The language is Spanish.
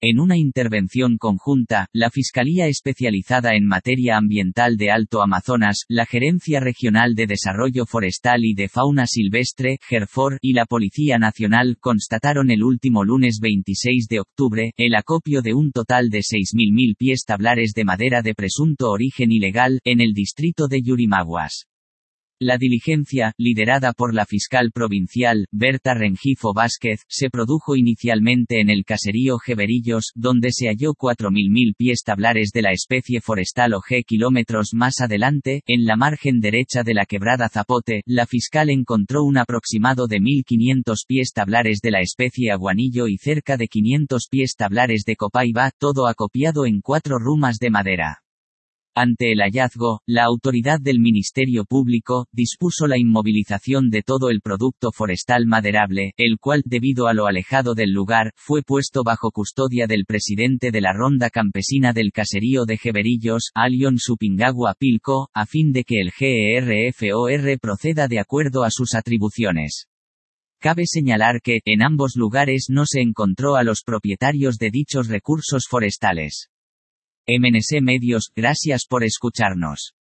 En una intervención conjunta, la Fiscalía Especializada en Materia Ambiental de Alto Amazonas, la Gerencia Regional de Desarrollo Forestal y de Fauna Silvestre, GERFOR, y la Policía Nacional constataron el último lunes 26 de octubre, el acopio de un total de 6.000 pies tablares de madera de presunto origen ilegal, en el distrito de Yurimaguas. La diligencia, liderada por la fiscal provincial, Berta Rengifo Vázquez, se produjo inicialmente en el caserío Jeverillos, donde se halló 4.000 pies tablares de la especie forestal OG. Kilómetros más adelante, en la margen derecha de la quebrada Zapote, la fiscal encontró un aproximado de 1.500 pies tablares de la especie aguanillo y cerca de 500 pies tablares de copaiba, todo acopiado en 4 rumas de madera. Ante el hallazgo, la autoridad del Ministerio Público dispuso la inmovilización de todo el producto forestal maderable, el cual, debido a lo alejado del lugar, fue puesto bajo custodia del presidente de la Ronda Campesina del caserío de Jeverillos, Alion Supingagua Pilco, a fin de que el GERFOR proceda de acuerdo a sus atribuciones. Cabe señalar que, en ambos lugares no se encontró a los propietarios de dichos recursos forestales. MNC Medios, gracias por escucharnos.